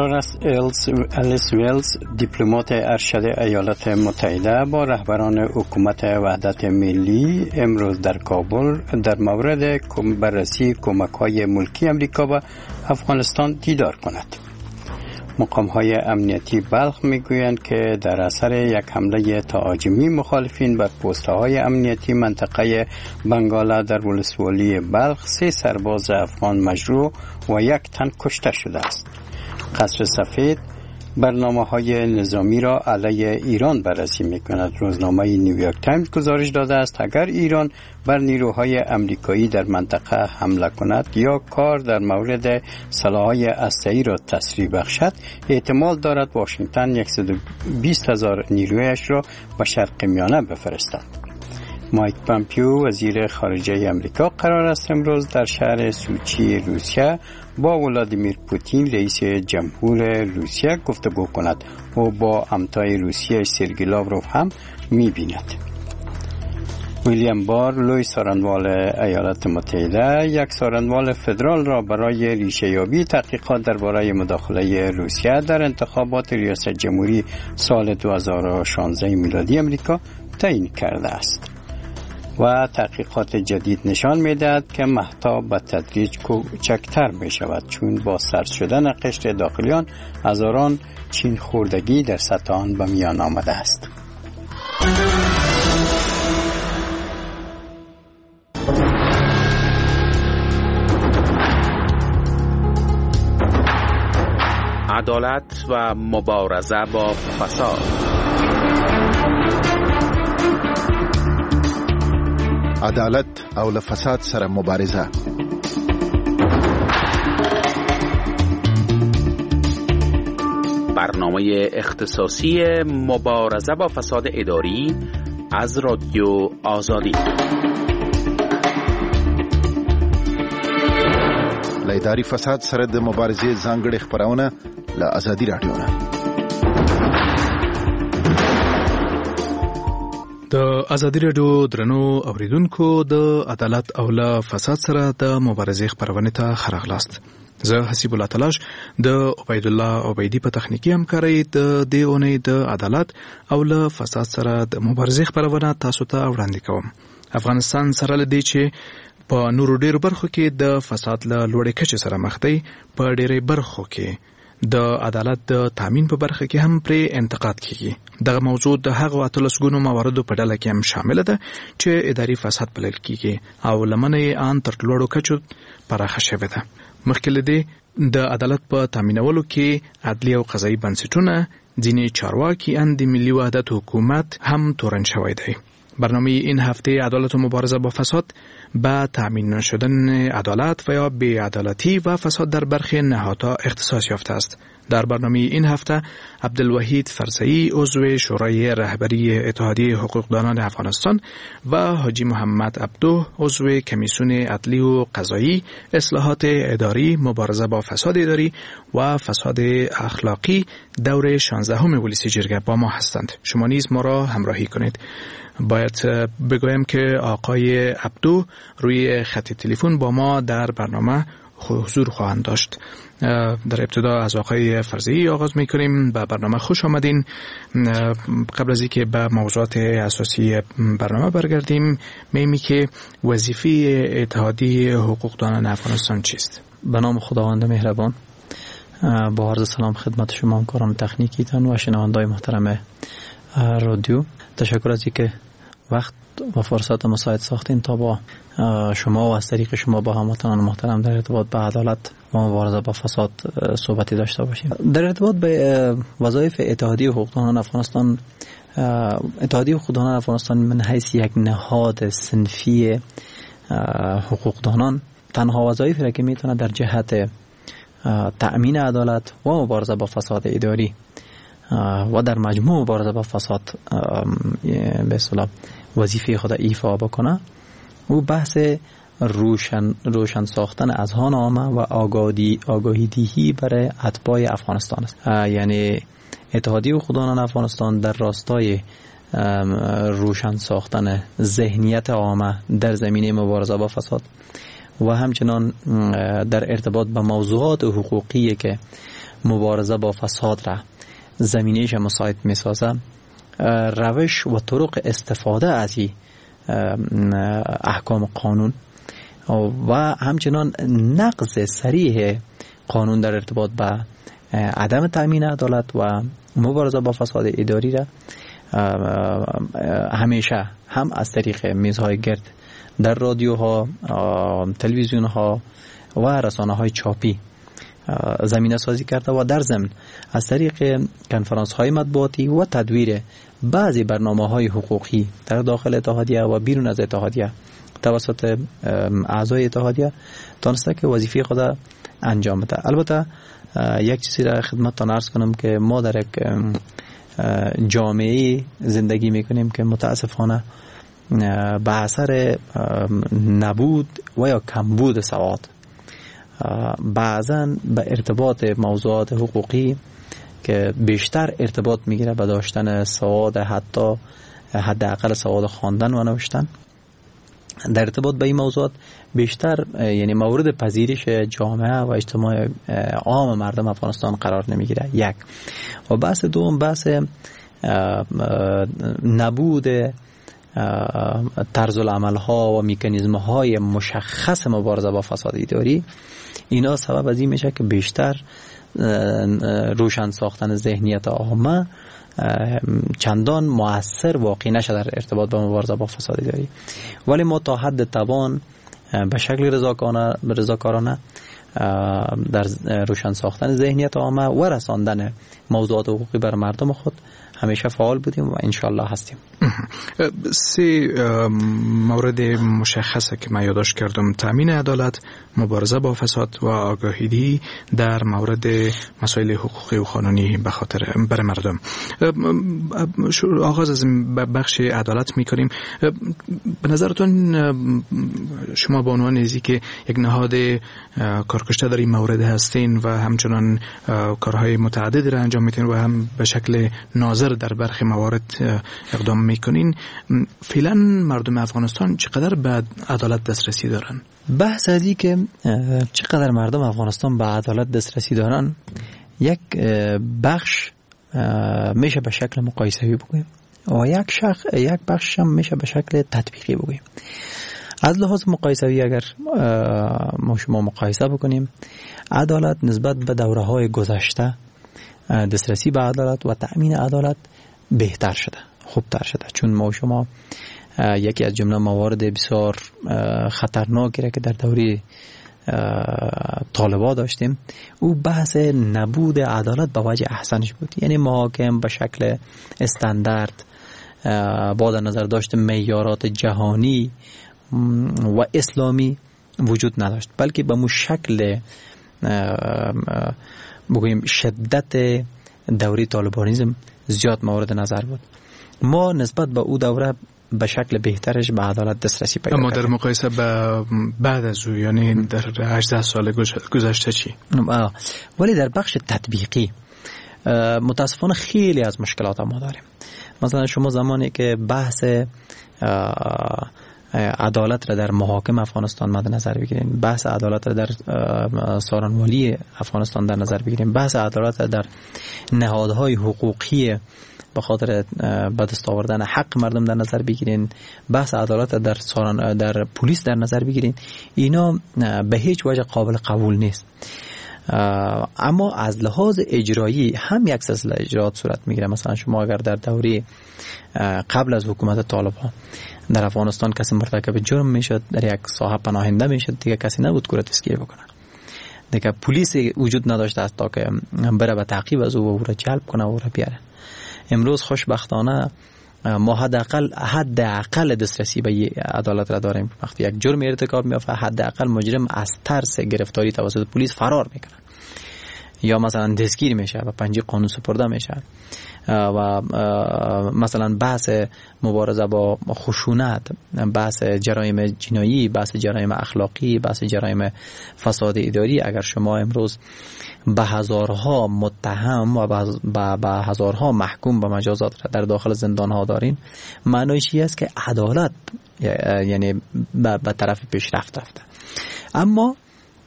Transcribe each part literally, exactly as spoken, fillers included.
دکتر الیس ویلز دیپلمات ارشد ایالات متحده با رهبران حکومت وحدت ملی امروز در کابل در مورد بررسی کمک‌های ملکی امریکا به افغانستان دیدار کند. مقام‌های امنیتی بلخ میگویند که در اثر یک حمله تهاجمی مخالفین بر پست‌های امنیتی منطقه بنگالا در ولسوالی بلخ سه سرباز افغان مجروح و یک تن کشته شده است. قصر سفید برنامه‌های نظامی را علیه ایران بررسی می‌کند. روزنامه نیویورک تایمز گزارش داده است اگر ایران بر نیروهای امریکایی در منطقه حمله کند یا کار در مورد سلاح‌های هسته‌ای را تسریع بخشد، احتمال دارد واشنگتن صد و بیست هزار نیرویش را به شرق میانه بفرستد. مایک پامپیو وزیر خارجه امریکا قرار است امروز در شهر سوچی روسیه با ولادیمیر پوتین رئیس جمهور روسیه گفتگو کند و با همتای روسیه سرگئی لاوروف هم می‌بیند. ویلیام بار لوی سارنوال ایالات متحده یک سارنوال فدرال را برای ریشه‌یابی تحقیقات درباره مداخله روسیه در انتخابات ریاست جمهوری سال دو هزار و شانزده میلادی امریکا تعیین کرده است. و تحقیقات جدید نشان می‌دهد که مهتاب به تدریج کوچکتر می‌شود چون با سرد شدن قشر داخلی آن هزاران چین خوردگی در سطح آن به میان آمده است. عدالت و مبارزه با فساد. عدالت او له فساد سره مبارزه. برنامه اختصاصی مبارزه با فساد اداری از رادیو آزادی. له اداري فساد سره د مبارزې ځانګړي خبرونه له آزادي رادیو نه. د آزادي رادیو درنو اوریدونکو د عدالت او له فساد سره د مبارزې خبرونه ته خراغلاست. زه حسیب الله تلاش د عبید الله عبیدی په تخنیکی همکارۍ د دې اونۍ د عدالت او له فساد سره د مبارزې خبرونه تاسو ته وړاندې کوم. افغانستان سره لدی چې په نورو ډیرو برخو کې د فساد له لوړې کچې سره مخ دی، په ډیرې برخو کې د عدالت د تامین په برخه کې هم پرې انتقاد کیږي. دغه موضوع د هغو اتلسګونو مواردو په ډله کې هم شامل ده چې اداري فساد بلل کیږي او لمنه یې ان تر لوړو کچو پراخه شوې ده. مخکې له دې د عدالت په تامینولو کې عدلي او قضایي بنسټونه، ځینې چارواکي ان د ملي وحدت حکومت هم تورن شوی دی. برنامه این هفته عدالت و مبارزه با فساد با تامین نشدن عدالت و یا بی‌عدالتی و فساد در برخی نهادها اختصاص یافته است. در برنامه این هفته عبدالوحید فرزئی عضو شورای رهبری اتحادیه حقوقدانان افغانستان و حاجی محمد عبدو عضو کمیسیون عدلی و قضایی اصلاحات اداری مبارزه با فساد اداری و فساد اخلاقی دور شانزدهم ولسی جرگه با ما هستند. شما نیز ما را همراهی کنید. باید بگویم که آقای عبدو روی خط تلفن با ما در برنامه حضور خواهند داشت. در ابتدا از آقای فرزئی آغاز میکنیم. به برنامه خوش آمدین. قبل از اینکه به موضوعات اساسی برنامه برگردیم، می‌بینیم که وظیفه اتحادیه حقوقدانان افغانستان چیست؟ به نام خداوند مهربان، با عرض سلام خدمت شما همکاران تکنیکیتان و شنوندای محترم رادیو. تشکر از اینکه وقت و فرصت مساعد ساختین تا با شما و از طریق شما با هموطنان محترم در ارتباط به عدالت و مبارزه با فساد صحبتی داشته باشیم. در ارتباط به وظایف اتحادیه حقوقدانان افغانستان، اتحادیه حقوقدانان افغانستان من حیث یک نهاد صنفی حقوقدانان تنها وظایفی را که میتونه در جهت تأمین عدالت و مبارزه با فساد اداری و در مجموع مبارزه با فساد به اصطلاح وظیفه خود ایفا بکنه، او بحث روشن روشن ساختن اذهان عامه و آگاهی آگاهی دهی برای اتباع افغانستان است. یعنی اتحادیه حقوقدانان افغانستان در راستای روشن ساختن ذهنیت عامه در زمینه مبارزه با فساد و همچنان در ارتباط با موضوعات حقوقی که مبارزه با فساد را زمینهش مساعد میسازه، روش و طرق استفاده از این احکام قانون و همچنان نقض صریح قانون در ارتباط با عدم تأمین عدالت و مبارزه با فساد اداری را همیشه هم از طریق میزهای گرد در رادیوها، تلویزیونها و رسانه‌های چاپی زمینه سازی کرده و در ضمن از طریق کنفرانس های مطبوعاتی و تدویر بعضی برنامه های حقوقی در داخل اتحادیه و بیرون از اتحادیه توسط اعضای اتحادیه تانسته که وظیفه خود انجام بده. البته یک چیزی را خدمتتان عرض کنم که ما در یک جامعه زندگی میکنیم که متاسفانه به اثر نبود و یا کمبود سواد بعضا به ارتباط موضوعات حقوقی که بیشتر ارتباط میگیره به داشتن سواد، حتی حداقل سواد خواندن و نوشتن، در ارتباط به این موضوعات بیشتر یعنی مورد پذیرش جامعه و اجتماع عام مردم افغانستان قرار نمیگیره. یک و بحث دوم بحث نبود طرز العمل ها و میکانیزم های مشخص مبارزه با فساد اداری، اینا سبب از این میشه که بیشتر روشن ساختن ذهنیت عامه چندان مؤثر واقع نشه در ارتباط با مبارزه با فساد اداری. ولی ما تا حد توان به شکل رضاکارانه در روشن ساختن ذهنیت عامه و رساندن موضوعات حقوقی بر مردم خود همیشه فعال بودیم و انشالله هستیم. سه مورد مشخصه که من یادداشت کردم: تامین عدالت، مبارزه با فساد و آگاهی در مورد مسائل حقوقی و قانونی به خاطر بر مردم. آغاز از بخش عدالت میکنیم. به نظرتون شما به عنوان ازی که یک نهاد کارکشته در این مورد هستین و همچنان کارهای متعددی را انجام میتین و هم به شکل ناظر در برخی موارد اقدام میکنین، فعلا مردم افغانستان چقدر به عدالت دسترسی دارن؟ بحث از این که چقدر مردم افغانستان به عدالت دسترسی دارن، یک بخش میشه به شکل مقایسه‌ای بگویم و یک شخص یک بخش هم میشه به شکل تطبیقی بگویم. از لحاظ مقایسه‌ای اگر ما شما مقایسه بکنیم، عدالت نسبت به دوره‌های گذشته دسترسی به عدالت و تأمین عدالت بهتر شده، خوبتر شده، چون ما شما یکی از جمله موارد بسیار خطرناکی را که در دوره طالبان داشتیم، او بحث نبود عدالت به وجه احسنش بود. یعنی محاکم به شکل استاندارد با در نظر داشت معیارات جهانی و اسلامی وجود نداشت، بلکه به مو شکل بگوییم شدت دوره طالبانیزم زیاد مورد نظر بود. ما نسبت به او دوره به شکل بهترش به عدالت دسترسی پیدا کردیم. اما در مقایسه با بعد از او، یعنی در هجده سال گذشته چی؟ ولی در بخش تطبیقی متاسفانه خیلی از مشکلات ما داریم. مثلا شما زمانی که بحث عدالت را در محاکم افغانستان مد نظر بگیریم، بحث عدالت را در سارنوالی افغانستان در نظر بگیریم، بحث عدالت را در نهادهای حقوقی به خاطر به دست آوردن حق مردم در نظر بگیرین، بحث عدالت در سارن در پلیس در نظر بگیرین، اینا به هیچ وجه قابل قبول نیست. اما از لحاظ اجرایی هم یک سلسله اجرات صورت میگیره. مثلا شما اگر در دوره قبل از حکومت طالبان در افغانستان کسی مرتکب جرم میشد، در یک ساحه پناهنده میشد، دیگه کسی نبود که دستگیر بکنه، دیگه پلیس وجود نداشت است تا که بره به تعقیب از او و او را جلب کنه و او را بیاره. امروز خوشبختانه ما حداقل حداقل دسترسی به عدالت را داریم. وقتی یک جرم ارتکاب میافته، حداقل مجرم از ترس گرفتاری توسط پلیس فرار میکنه یا مثلا دستگیر میشه و پنجه قانون سپرده میشه. و مثلا بحث مبارزه با خشونت، بحث جرایم جنایی، بحث جرایم اخلاقی، بحث جرایم فساد اداری، اگر شما امروز به هزارها متهم و به هزارها محکوم به مجازات را در داخل زندان ها دارین، معنیش این است که عدالت یعنی به طرف پیشرفت رفته. اما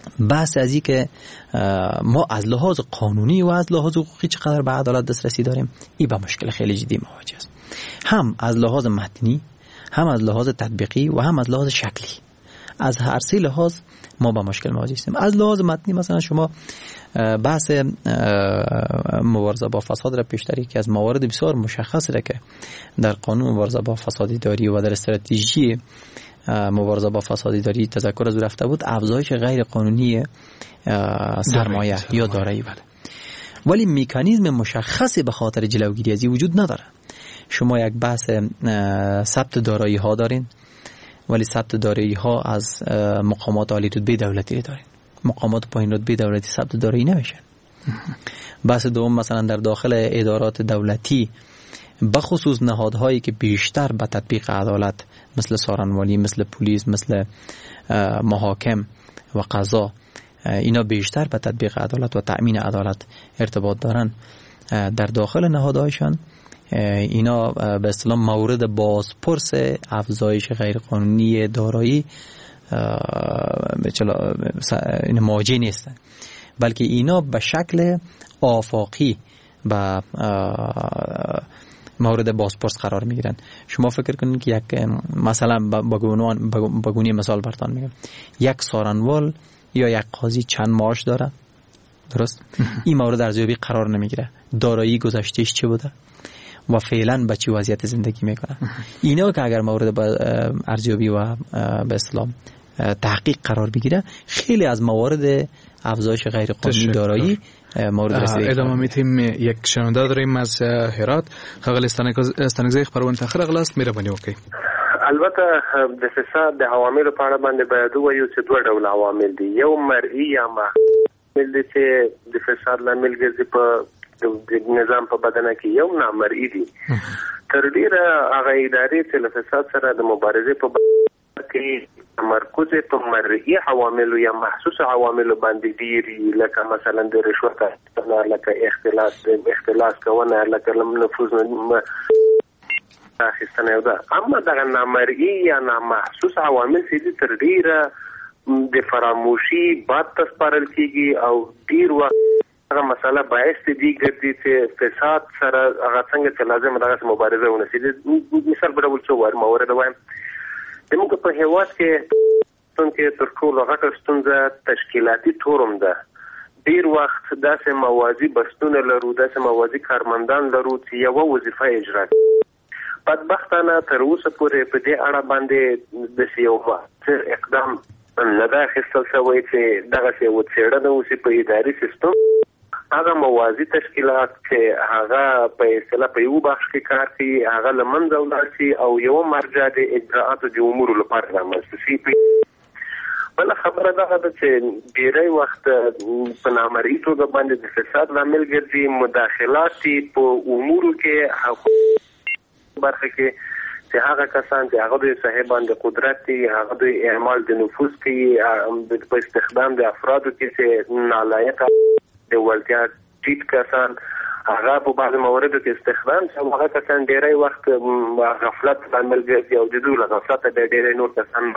بحث از این که ما از لحاظ قانونی و از لحاظ حقوقی چقدر به عدالت دسترسی داریم، این با مشکل خیلی جدی مواجه است، هم از لحاظ متنی، هم از لحاظ تطبیقی و هم از لحاظ شکلی. از هر سه لحاظ ما با مشکل مواجه هستیم. از لحاظ متنی مثلا شما بحث مبارزه با فساد را پیشتر، که از موارد بسیار مشخص را که در قانون مبارزه با فساد اداری و در استراتژی مبارزه با فساد اداری تذکر از رفته بود، افزایش غیر قانونی سرمایه یا دارایی بود، ولی مکانیزم مشخصی به خاطر جلوگیری از این وجود نداره. شما یک بحث ثبت دارایی ها دارین، ولی ثبت دارایی ها از مقامات عالی رتبه دولتی دارین، مقامات پایین رتبه دولتی ثبت دارایی نمیشن. بحث دوم مثلا در داخل ادارات دولتی بخصوص نهادهایی که بیشتر به تطبیق عدالت مثل سارنوالی، مثل پلیس، مثل محاکم و قضا، اینا بیشتر به تطبیق عدالت و تأمین عدالت ارتباط دارن، در داخل نهادهایشان اینا به اصطلاح مورد بازپرس افزایش غیرقانونی دارایی این مواجه نیستن، بلکه اینا به شکل آفاقی به مورد بازپرس قرار میگیرن. شما فکر کنید که یک مثلا با گونه مثال براتون میگم، یک سارنوال یا یک قاضی چند معاش داره، درست؟ این مورد ارزیابی قرار نمیگیره، دارایی گذشتهش چه بوده و فعلا به چه وضعیت زندگی میکنه. اینا که اگر مورد ارزیابی و به اصطلاح تحقیق قرار بگیره، خیلی از موارد افزایش غیر قانونی دارایی مورد رسیدگی. ادامه میتیم. یک شنونده داریم از هرات. خغل استانگزی خبرونه تاخیر اغلاست مهرباني وکړئ. البته د فساد د عواملو په اړه باندې باید وایو چې دوه ډول عوامل دي، یو مرئی یا محسوس دي چې د فساد لامل ګرځي په د نظام په بدنه کې، یو نامرئی دي. تر ډیره هغه ادارې چې له فساد سره د مبارزې په کې تمرکز په مرئی عواملو یا محسوس عواملو باندې دي، لکه مثلا د رشوت اخیستنه، لکه اختلاس اختلاس کوونه، لکه نفوذ اخیستنه یو ده. اما دغه نامرئی یا نامحسوس عوامل چې تر ډیره د فراموشي باد ته سپارل کیږي او ډیر وخت هغه مسله باعث دي ګرځي چې فساد سره هغه څنګه چې لازم دغه مبارزه ونشي. مثال په ډول څه وایم مورد وایم، زموږ په هیواد کې څنګه تر ټولو غټه ستونزه تشکیلاتي تورم ده. ډیر وخت داسې موازی بستونه لرو، داسې موازی کارمندان لرو چې یو وظیفه اجرا کوي. بدبختانه تر اوسه پورې په دې اړه باندې د یو اقدام نه ده اخیستل شوی چې دغه یو څېړنه وشي په اداري سیستم. هغه موازی تشکیلات چې هغه په اصطلاح په یو بخش کې کار کوي، هغه له منځه ولاړ شي او یو مرجع د اجراءاتو د امورو لپاره رامنځته شي. بله خبره دغه ده چې ډېری وخت په نامرئي توګه باندې د فساد لامل ګرځي مداخلات په امورو کې برخه کې چې هغه کسان چې هغه د صاحبان د قدرت دي، هغه د اعمال د نفوذ کوي په استخدام د افرادو کې چې نالایق د ولتیا ټیټ کسان هغه په بعض مواردو کې استخدام شي. هغه کسان ډېری وخت غفلت لامل ګرځي او د دوی له غفلت د ډېری نور کسان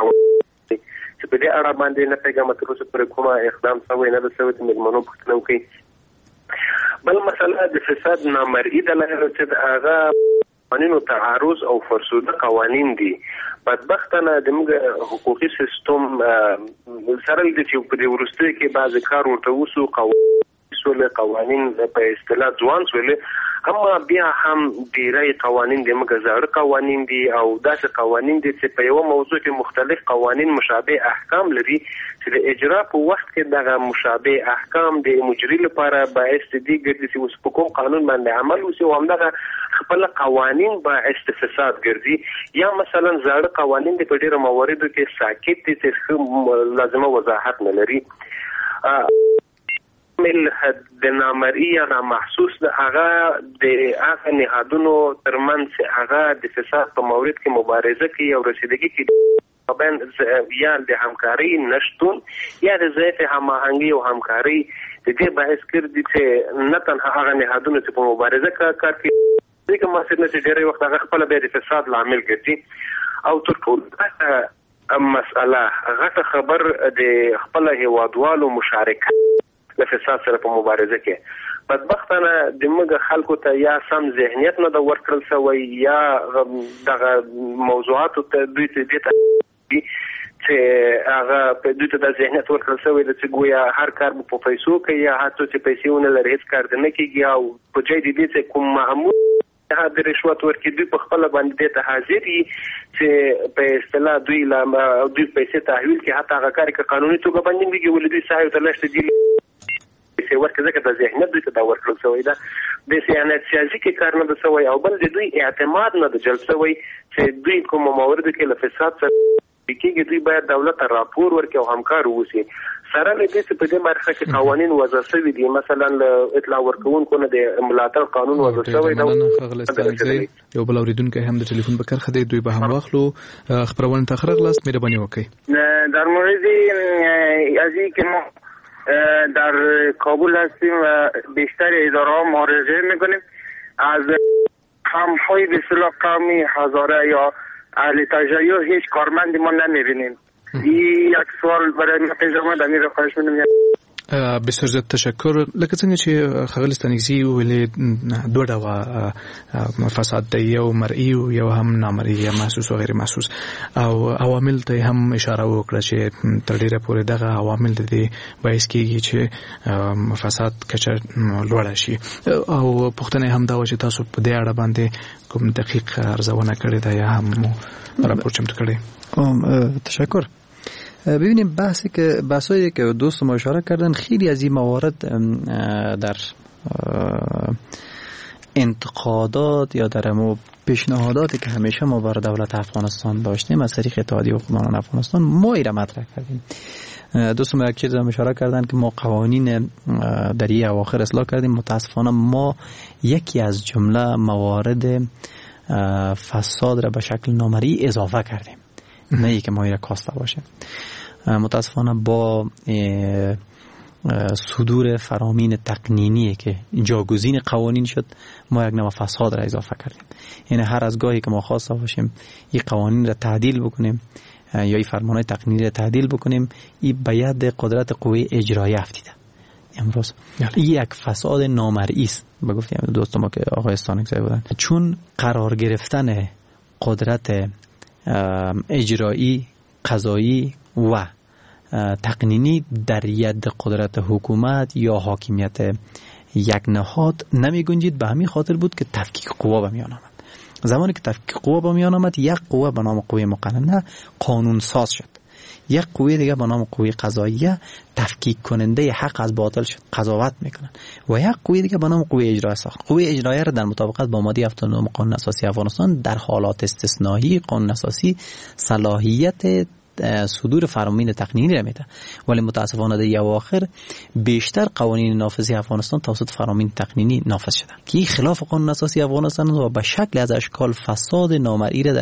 چې په دې اړه باندې نه پیغام تر اوسه پورې کومه اقدام شوی نه ده شوی چې مېلمنو پوښتنه وکړي. بل مسله د فساد نامرئی دلایل چې هغه قوانینو تعارض او فرسوده قوانین دي. بدبختانه د موږ حقوقي سیستم سره د چې په دې ورسته کې بعض کار ورته وسو قوانین سول قوانین په اصطلاح ځوان سول، اما بیا هم ډیری قوانین د موږ زړه قوانین دي او داسې قوانین دي چې په یو موضوع کې مختلف قوانین مشابه احکام لري چې د اجرا په وخت کې دغه مشابه احکام د مجري لپاره باعث دي ګرځي چې اوس په کوم قانون باندې عمل وشي او همدغه خپل قوانین باعث فساد ګرځي. یا مثلا زړه قوانین د په ډیرو مواردو کې ساکت دي چې لازمه وضاحت نه لري. مل د نامرئی یا نامحسوس د هغه د هغه نهادونو ترمنځ هغه د فساد په مورد کې مبارزه کوي او رسیدګي کوي بین یا د همکاري نشتون یا د ضعیف هماهنګي او همکاري د دې باعث کړي چې نه تنها هغه نهادونو چې په مبارزه کې کار کوي دغه مسله چې ډېری وخت هغه خپل به د فساد لامل ګرځي. او تر ټولو مسأله غټه خبر د خپل هیوادوالو مشارکت د فساد سره په مبارزه کې بدبختانه د موږ خلکو ته یا سم ذهنیت نه د ورکړل سوی یا دغه موضوعات ته دوی ته دي چې هغه په دوی ته د ذهنیت ورکړل سوی چې ګویا هر کار په پیسو کې یا هر څه چې پیسې ونه لري هیڅ کار نه کیږي او په ځای دې چې کوم معمول د رشوت ورکې دوی په خپل باندې ته حاضر دي چې په اصطلاح دوی لا دوی پیسې تحویل کې حتی هغه کار کې قانوني توګه باندې کیږي ولې دوی صاحب ته لشت دي چې ورکه ځکه د ذهنیت دوی ته دا ورکړل شوی دا د سیاست سیاسي کې کار نه د سوی او بل د دوی اعتماد نه د جلب شوی چې دوی کوم موارد کې له فساد سره کېږي دوی باید دولت ته راپور ورکړي او همکار ووسي سره له دې چې په دې برخه کې قوانین وضع شوي دي مثلا له اطلاع ورکوونکو نه د ملاتړ قانون وضع شوی دی یو بل اوریدونکو هم د ټلیفون په کرخه دی دوی به هم واخلو خبرونه ته خرغلاست مهرباني وکړئ در مورد از این که ما در کابل هستیم و بیشتر اداره ها مراجعه میکنیم از همهای به اصطلاح قومی هزاره یا اهل تجربه هیچ کارمندی ما نمیبینیم. این یک سوال برای ما پیش آمد امیر رو خواهش می‌کنم. بسیار زیات تشکر. لکه څنګه چې خغل ستانګزي ویلې دوه ډول فساد دی یو مرئی او یو هم نامرئی یا محسوس او غیر محسوس او عوامل ته هم اشاره وکړه چې تر ډیره پورې دغه عوامل د دې باعث کیږي چې فساد کچه لوړ شي او پښتنه هم دا و چې تاسو په دې اړه باندې کوم دقیق ارزونه کړې ده یا هم راپور چمتو کړې؟ تشکر. ببینیم بحثی که بحثایی که دوست ما اشاره کردن خیلی از این موارد در انتقادات یا در پیشنهاداتی که همیشه ما بر دولت افغانستان داشتیم از طریق اتحادیه حکمران افغانستان ما ایره مطرح کردیم. دوست ما یک چیز هم اشاره کردن که ما قوانین در این اواخر اصلاح کردیم. متاسفانه ما یکی از جمله موارد فساد را به شکل نامرئی اضافه کردیم، نه ای که ما ایره کاسته باشه. متاسفانه با صدور فرامین تقنینی که جاگزین قوانین شد ما یک نوع فساد را اضافه کردیم. یعنی هر از گاهی که ما خواسته باشیم این قوانین را تعدیل بکنیم یا این فرمانهای تقنینی را تعدیل بکنیم، این به ید قدرت قوه اجرایی افتیده. امروز این یک فساد نامرئی است. به گفتیم دوست ما که آقای استانکزی بودن، چون قرار گرفتن قدرت اجرایی، قضایی و تقنینی در ید قدرت حکومت یا حاکمیت یک نهاد نمی گنجید. به همین خاطر بود که تفکیک قوا به میان آمد. زمانی که تفکیک قوا به میان آمد یک قوه به نام قوه مقننه قانون ساز شد، یک قوه دیگه به نام قوه قضاییه تفکیک کننده حق از باطل شد، قضاوت میکنن، و یک قوه دیگه به نام قوه اجرایی ساخت. قوه اجرایی را در مطابقت با ماده هفتاد و نه قانون اساسی افغانستان در حالات استثنایی قانون اساسی صلاحیت صدور فرامین تقنینی را میده، ولی متاسفانه در اواخر بیشتر قوانین نافذی افغانستان توسط فرامین تقنینی نافذ شده که خلاف قانون اساسی افغانستان و به شکل از اشکال فساد نامرئی را در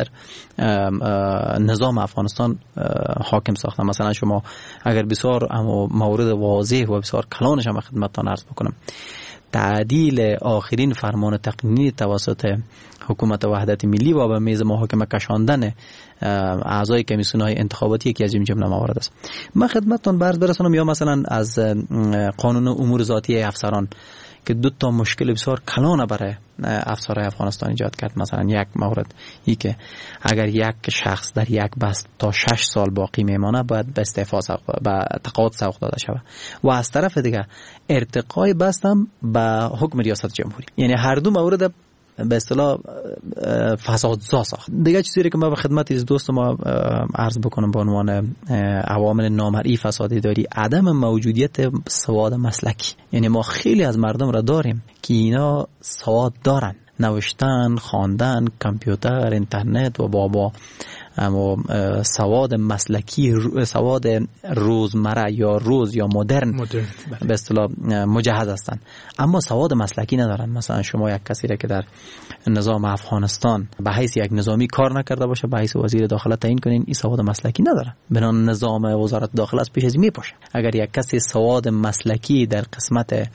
نظام افغانستان حاکم ساخته. مثلا شما اگر بسیار مورد واضح و بسیار کلانش هم خدمتتان عرض بکنم، تعدیل آخرین فرمان تقنینی توسط حکومت وحدت ملی و به میز محاکمه کشاندن اعضای کمیسیون‌های انتخاباتی یکی از این جمله موارد است. من خدمتتان عرض برسانم یا مثلا از قانون امور ذاتی افسران که دو تا مشکل بسیار کلان برای افسرهای افغانستان ایجاد کرد. مثلا یک مورد ای که اگر یک شخص در یک بست تا شش سال باقی میمانه باید به استعفا به تقاعد سوق داده شود، و از طرف دیگه ارتقای بست هم به حکم ریاست جمهوری. یعنی هر دو مورد به اصطلاح فسادزا ساخت. دیگه چیزی که ما به خدمت از دوست ما عرض بکنم به عنوان عوامل نامرئی فساد اداری، عدم موجودیت سواد مسلکی. یعنی ما خیلی از مردم را داریم که اینا سواد دارن، نوشتن، خواندن، کامپیوتر، اینترنت و بابا، اما سواد مسلکی، سواد روزمره یا روز یا مدرن به اصطلاح مجهز هستند، اما سواد مسلکی ندارن. مثلا شما یک کسی را که در نظام افغانستان به حیث یک نظامی کار نکرده باشه به حیث وزیر داخله تعیین کنین، این سواد مسلکی نداره، بنان نظام وزارت داخله از پیش از میپاشه. اگر یک کسی سواد مسلکی در قسمت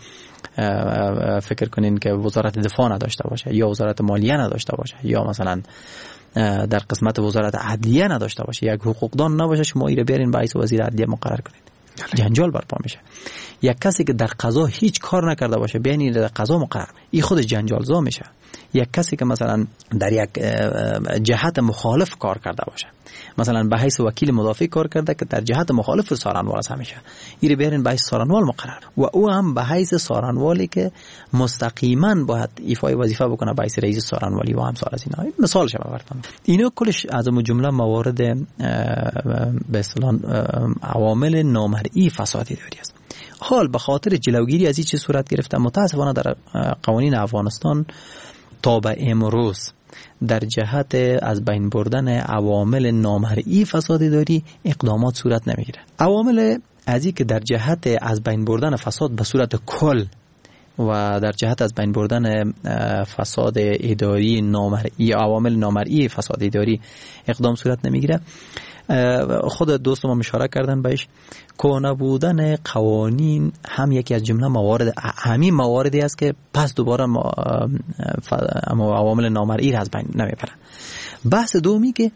فکر کنین که وزارت دفاع نداشته باشه یا وزارت مالیه نداشته باشه یا مثلا در قسمت وزارت عدلیه نداشته باشه، یک حقوقدان نباشه شما ایره برین باعث وزیر عدلیه مقرر کنید، جنجال برپا میشه. یک کسی که در قضا هیچ کار نکرده باشه بیان در قضا مقرر، این خود جنجالزا میشه. یک کسی که مثلا در یک جهت مخالف کار کرده باشه، مثلا به حیث وکیل مدافع کار کرده که در جهت مخالف سارنوال است همیشه، ایره بیارین به حیث سارنوال مقرر و او هم به حیث سارنوالی که مستقیما باید ایفای وظیفه بکنه به حیث رئیس سارنوالی و امثال از اینا. مثال شما براتون اینو کلش از اون جمله موارد به اصطلاح عوامل نامرئی فساد اداری است. حال به خاطر جلوگیری از این چیز صورت گرفته متاسفانه در قوانین افغانستان تا به امروز در جهت از بین بردن عوامل نامرئی فساد اداری اقدامات صورت نمیگیره. عوامل ازی که در جهت از بین بردن فساد به صورت کل و در جهت از بین بردن فساد اداری نامرئی، عوامل نامرئی فساد اداری اقدام صورت نمیگیره. خود دوست ما اشاره کردن بهش، کهنه بودن قوانین هم یکی از جمله موارد، همین مواردی است که پس دوباره عوامل نامرئی را از بین نمیبرن. بحث دومی که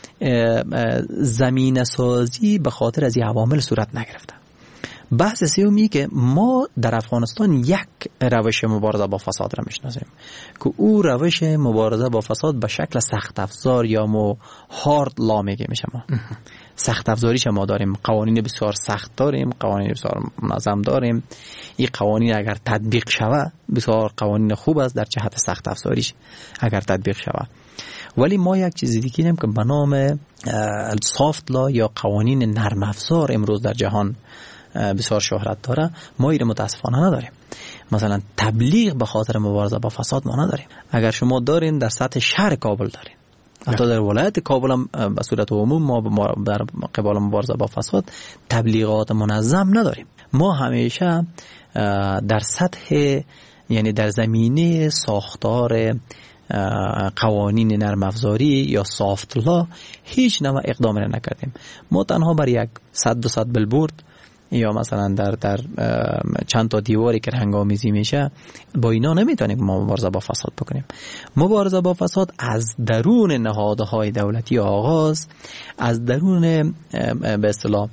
زمینه سازی به خاطر از این عوامل صورت نگرفته. بحث سومی که ما در افغانستان یک روش مبارزه با فساد را میشناسیم که او روش مبارزه با فساد به شکل سخت افزار یا مو هارد لا میگه میشه. ما سخت افزاریش ما داریم، قوانین بسیار سخت داریم، قوانین بسیار منظم داریم. این قوانین اگر تطبیق شود بسیار قوانین خوب است در جهت سخت افزاریش اگر تطبیق شود. ولی ما یک چیزی دیگه هم که به نام سافت لا یا قوانین نرم افزار امروز در جهان بسیار شهرت داره، ما ایره متاسفانه نداریم. مثلا تبلیغ به خاطر مبارزه با فساد ما نداریم. اگر شما دارین در سطح شهر کابل دارین، حتی در ولایت کابل هم به صورت عموم ما در قبال مبارزه با فساد تبلیغات منظم نداریم. ما همیشه در سطح، یعنی در زمینه ساختار قوانین نرم افزاری یا سافت لا هیچ نوع اقدام نکردیم. ما تنها بر یک صد دو صد بلبورد یا مثلا در در چند تا دیواری که رنگ‌آمیزی میشه با اینا نمیتونیم ما مبارزه با فساد بکنیم. مبارزه با فساد از درون نهادهای دولتی آغاز، از درون به اصطلاح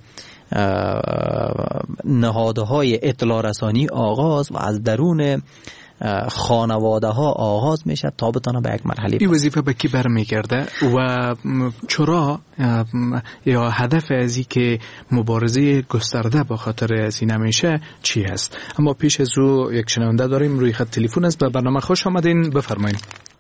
نهادهای اطلاع رسانی آغاز و از درون خانواده ها آغاز میشه تا بتونه به یک مرحله. این وظیفه به کی برمیگرده و چرا یا هدف از این که مبارزه گسترده با خاطر از این نمیشه چی هست؟ اما پیش از رو یک شنونده داریم روی خط تلفن است. به برنامه خوش آمدین، بفرمایید.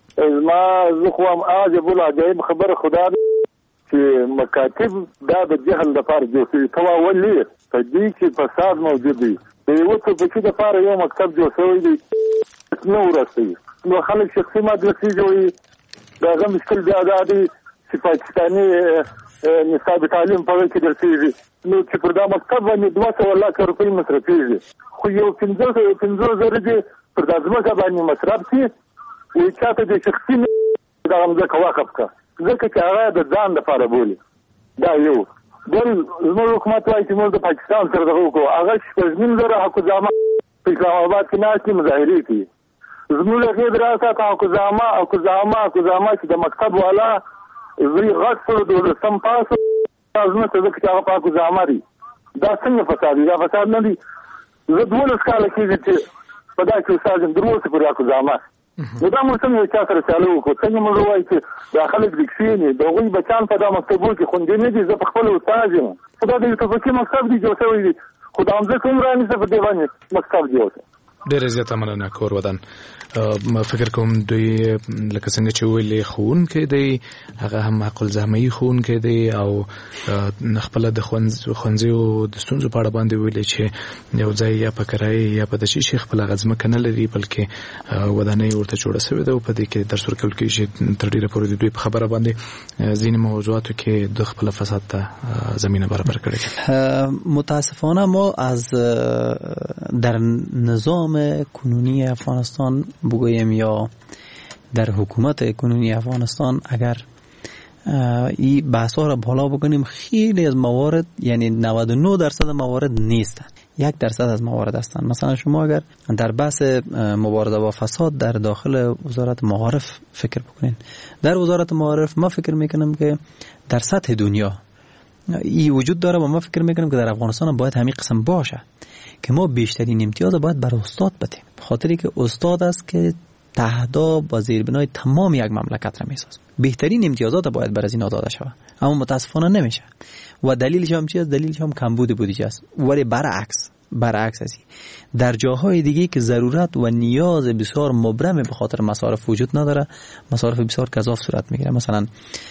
ما زخوام عجب العجائب خبر خدا چې مکاتب دا د جهل لپاره جوړ شوي توا ولې په دې کې فساد موجود دی. د یو څه په کې لپاره یو مکتب جوړ شوی دی نو ورسوي، نو خلک شخصي مدرسې جوړوي. د هغه مشکل بیا دا دی چې پاکستاني نصاب تعلیم په کې درسېږي، نو چې پر دا مکتب باندې دوه سوه لاکه روپۍ مصرفېږي، خو یو پنځه پنځه زره دې پر دا ځمکه باندې مصرف شي، وایي چاته د شخصي دغه ځمکه وقف کړه ځکه چې هغه د ځان لپاره بولي. دا یو بل زموږ حکومت وایي چې موږ د پاکستان سره دغه وکړو، هغه شپږ نیم زره حکوزامه په اسلام آباد کې ناستې مظاهرې کوي. زموږ هغې دراسات حکوزامه حکوزامه حکوزامه چې د مکتب والا زوی غټ شو دولسم پاس ځمکه ځکه چې هغه په حکوزامه دي. دا څنګه فساد دی؟ دا فساد نه دی. زه دولس کاله کېږي چې په دا کې استاد یم، تر اوسه پورې حکوزامه. نو دا موږ څنګه چا سره چالو وکړو؟ څنګه موږ ووایو چې دا خلک د کښېني د هغوی بچیان په دا مکتبونو کې خوندي نه دي. زه په خپله استاد یم، خو دا د یوسفزي مکتب دی جوړ شوی دی، خو د همځکه هم رانیسه په دې باندې مکتب جوړ شو. ډېره زیاته مننه کور ودان. فکر کوم دوی لکه څنګه چې ویلې ښوونکی دی هغه هم حق الزحمه‌ي ښوونکی دی او خپله د ښوونځیو د ستونزو په اړه باندې ویلې چې یو ځای یا په کرایې یا په داسې شي خپله هغه ځمکه نه لري بلکې ودانۍ ورته جوړه شوې ده او په دې کې درس ورکول کېږي. تر ډېره پورې د دوی په خبره باندې ځینې موضوعاتو کې د خپله فساد ته زمینه برابر کړې. متاسفانه ما از در نظام کنونی افغانستان بگویم یا در حکومت کنونی افغانستان اگر این بحث ها را بالا بکنیم خیلی از موارد، یعنی نود و نه درصد موارد نیستن. یک درصد از موارد هستند. مثلا شما اگر در بحث مبارزه با فساد در داخل وزارت معارف فکر بکنین، در وزارت معارف ما فکر میکنم که در سطح دنیا این وجود داره و ما فکر میکنم که در افغانستان باید همین قسم باشه که ما بیشترین امتیاز باید برای استاد بدیم، به خاطری که استاد است که تهدا و زیربنای تمام یک مملکت را میسازه. بهترین امتیازات باید بر از این داده شود، اما متاسفانه نمیشه و دلیلش هم چیه؟ دلیلش هم کمبود بودجه است. ولی برعکس برعکس است، در جاهای دیگه که ضرورت و نیاز بسیار مبرم به خاطر مصارف وجود نداره، مصارف بسیار گزاف صورت میگیره. مثلا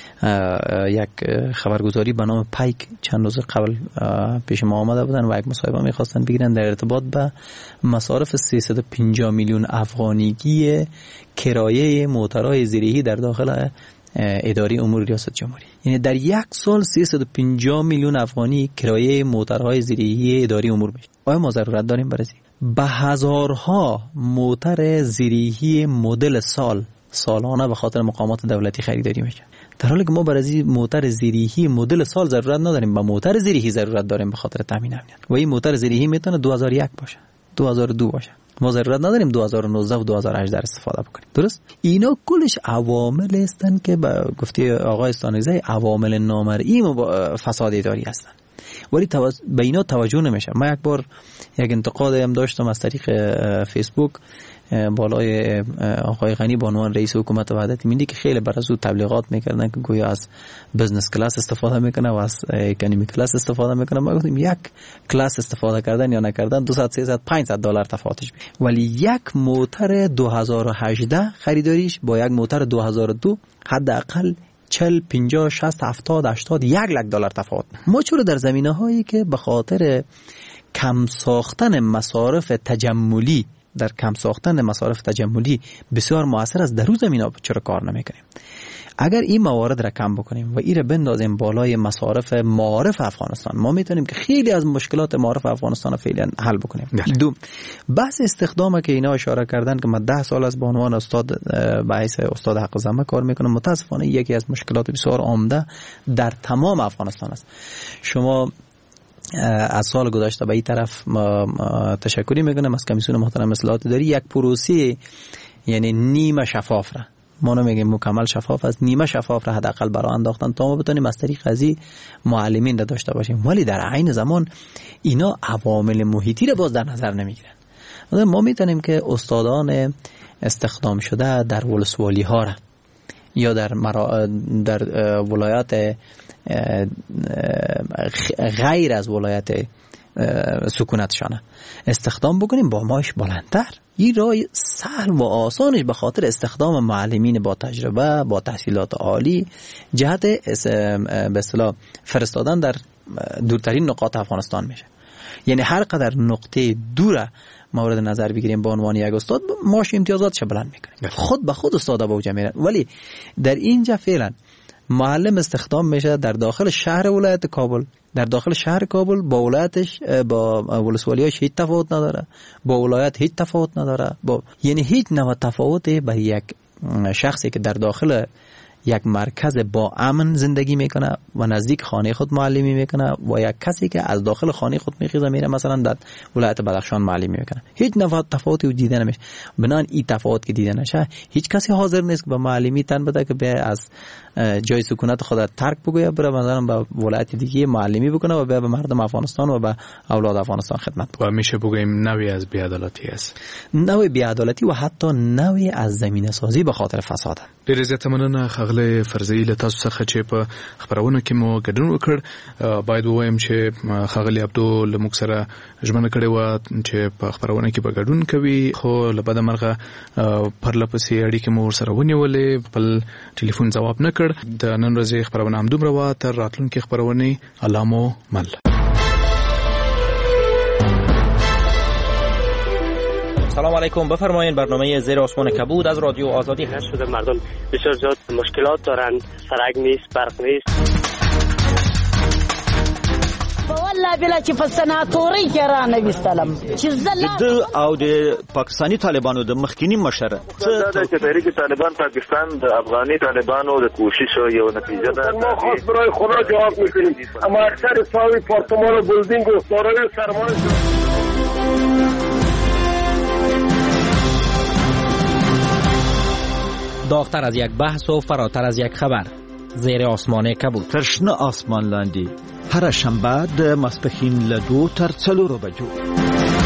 یک خبرگزاری به نام پایک چند روز قبل پیش ما آمده بودن و یک مصاحبه میخواستن بگیرن در ارتباط به مصارف سیصد و پنجاه میلیون افغانیگی کرایه موترهای زیرهی در داخل اداره امور ریاست جمهوری. یعنی در یک سال سیصد و پنجاه میلیون افغانی کرایه موترهای زیرهی اداره امور میشه. آیا ما ضرورت داریم برای به هزارها موتر زیرهی مدل سال سالانه به خاطر مقامات دولتی خریداری میشه، در حالی که ما برای موتر زیرهی مدل سال ضرورت نداریم، با موتر زیرهی ضرورت داریم به خاطر تامین امنیت. و این موتر زیرهی میتونه دو هزار و یک باشه، دو هزار و دو باشه. ما ضرورت نداریم دو هزار و نوزده و دو هزار و هجده استفاده بکنیم. درست؟ اینا کلش عوامل هستند که به گفته آقای استانگزی عوامل نامرئی فساد اداری هستند، ولی توز... به اینا توجه نمیشه. ما یک بار یک انتقاد هم داشتم از طریق فیسبوک بالای آقای غنی به عنوان رئیس حکومت وحدت ملی که خیلی بر از او تبلیغات میکردن که گویا از بزنس کلاس استفاده میکنه و از اکانومی کلاس استفاده میکنه. ما گفتیم یک کلاس استفاده کردن یا نکردن دویست سیصد پانصد دلار تفاوتش میشه، ولی یک موتر دو هزار و هجده خریداریش با یک موتر دو هزار و دو حداقل چهل پنجاه شصت هفتاد هشتاد یک لک دلار تفاوت. ما چرا در زمینه هایی که به خاطر کم ساختن مصارف تجملی در کم ساختن مصارف تجملی بسیار موثر است، در روز زمینا چرا کار نمیکنیم؟ اگر این موارد را کم بکنیم و این را بندازیم بالای مصارف معارف افغانستان، ما میتونیم که خیلی از مشکلات معارف افغانستان فعلا حل بکنیم. دو، بحث استخدام که اینا اشاره کردن که من ده سال از به عنوان استاد به حیث استاد حق زحمه کار میکنم، متاسفانه یکی از مشکلات بسیار عمده در تمام افغانستان است. شما از سال گذشته به این طرف تشکری میکنم از کمیسیون محترم اصلاحات اداری، یک پروسه یعنی نیمه شفاف را، ما نمیگیم مکمل شفاف است، نیمه شفاف را حداقل برای انداختن تا ما بتونیم از طریق ازی معلمین را داشته باشیم، ولی در عین زمان اینا عوامل محیطی را باز در نظر نمیگیرن. ما میتونیم که استادان استخدام شده در ولسوالی ها را یا در مرا... در ولایات غیر از ولایت سکونتشانه استخدام بکنیم با معاش بلندتر. این راه سهل و آسانش به خاطر استخدام معلمین با تجربه با تحصیلات عالی جهت به اصطلاح فرستادن در دورترین نقاط افغانستان میشه. یعنی هر قدر نقطه دور مورد نظر بگیریم به عنوان یک استاد معاش امتیازاتش بلند میکنه، خود به خود استادا به اوج میرن. ولی در اینجا فعلا معلم استخدام میشه در داخل شهر ولایت کابل، در داخل شهر کابل با ولایتش با ولسوالیاش هیچ تفاوت نداره، با ولایت هیچ تفاوت نداره، با یعنی هیچ نوع تفاوتی به یک شخصی که در داخل یک مرکز با امن زندگی میکنه و نزدیک خانه خود معلمی میکنه و یک کسی که از داخل خانه خود میخیزه میره مثلا در ولایت بدخشان معلمی میکنه، هیچ نوع تفاوتی دیده نمیشه. بنان این تفاوت که دیده نشه هیچ کسی حاضر نیست که به معلمی تن بده که به از جای سکونت خود ترک بگویه بره مثلا به ولایت دیگه معلمی بکنه و به مردم افغانستان و به اولاد افغانستان خدمت بکنه. و میشه بگیم نوعی از بی‌عدالتی است، نوع بی‌عدالتی و حتی نوعی از زمینه سازی به خاطر فساد. ډېر زیاته مننه ښاغلی فرضي له تاسو څخه چې په خبرونه کې مو ګډون وکړ. باید ووایم چې ښاغلی عبدو له موږ سره ژمنه کړې وه چې په خبرونه کې به ګډون کوي، خو له بده مرغه پرله پسې اړیکې مو ورسره ونیولې، خپل ټلیفون ځواب نه کړ. د نن ورځې خبرونه همدومره وه، تر راتلونکې خبرونې الله مو مل. سلام علیکم، بفرمایید. برنامه زیر آسمان کبود از رادیو آزادی هست. شده مردم بسیار زیاد مشکلات دارن، سرک نیست، برق نیست. والله بلا چې په سناتوري کې را نه وستلم چې زله د او د پاکستانی طالبانو د مخکینی مشر څه د تحریک طالبان پاکستان د افغاني طالبانو د کوشش یو نتیجه ده. ما خاص برای خدا جواب میکنیم، اما اکثر ساوی پارتمان و بلدینگ و سارای سرمایه داغتر از یک بحث و فراتر از یک خبر، زیر آسمان کبود، تر شنه آسمان لاندې هر شنبه د ماسپښین له دوو تر څلورو بجو